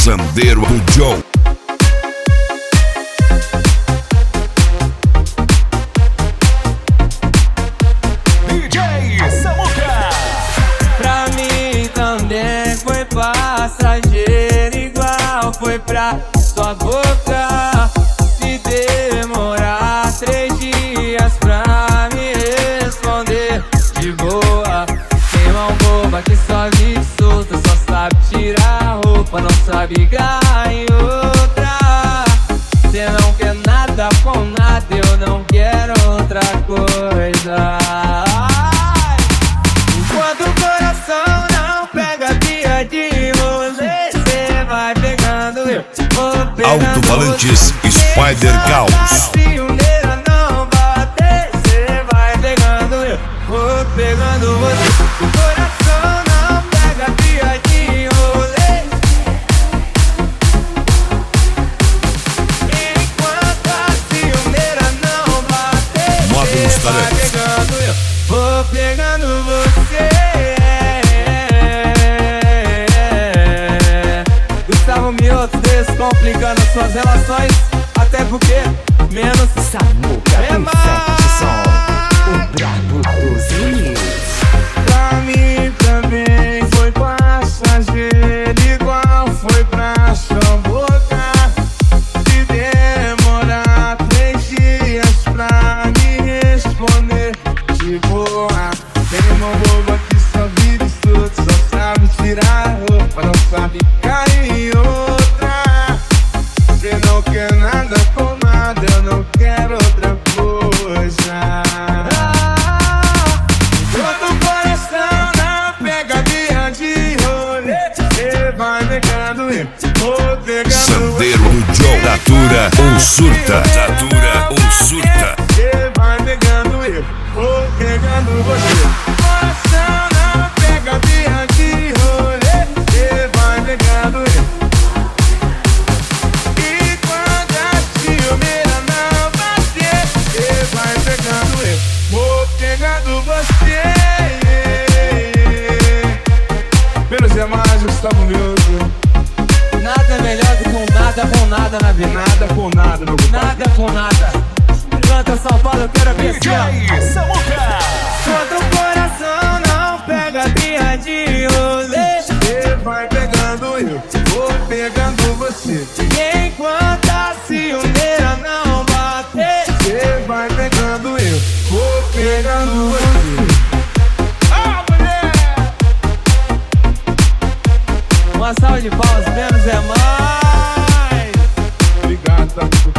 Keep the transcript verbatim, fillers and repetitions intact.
Sandeiro do Joe. D J Samuca. Pra mim também foi passageiro, igual foi pra sua boca. Se demorar três dias pra me responder de boa. Tem mão boba que só vive solta, só sabe tirar a roupa, não sabe ligar em outra. Cê não quer nada com nada, eu não quero outra coisa. Enquanto o coração não pega dia de rolê, cê vai pegando eu, vou pegando Alto-falantes Spider Caos. Ciumeira não bater, cê vai pegando eu, vou pegando você. O coração não pega dia de rolê, enquanto a ciumeira não bater, Módulos cê vai Tarefas. pegando eu, vou pegando você. Gustavo Mioto descomplicando suas relações, até porque menos Samuca é um sete som, o brabo dos meninos. Pra mim também foi passageiro, igual foi pra sua boca. Se demorar três dias pra me responder de boa. Tem uma boba que só vive solto, só sabe tirar a roupa, não sabe cair em outra. Cê não quer nada com nada, eu não quero outra coisa. Enquanto o coração não pega dia de rolê, cê vai pegando eu, vou pegando Sandeiro do Joe. Datura ou surta. Datura ou surta. cê vai pegando eu, vou pegando você. Coração não pega dia de rolê, cê vai pegando eu. E quando a ciumeira não bater, cê vai pegando eu, vou pegando você. Pelos demais, Gustavo Mioto. Nada é melhor do que um nada com nada na vida. Nada com nada, meu compadre. Nada com nada. Canta São Paulo, eu quero ver D J Samuca. quando o coração não pega dia de rolê, cê vai pegando eu, vou pegando você. Enquanto a ciumeira não bater, cê vai pegando eu, vou pegando você. Ah, mulher! Uma salva de palmas, menos é mais. Obrigado, tá?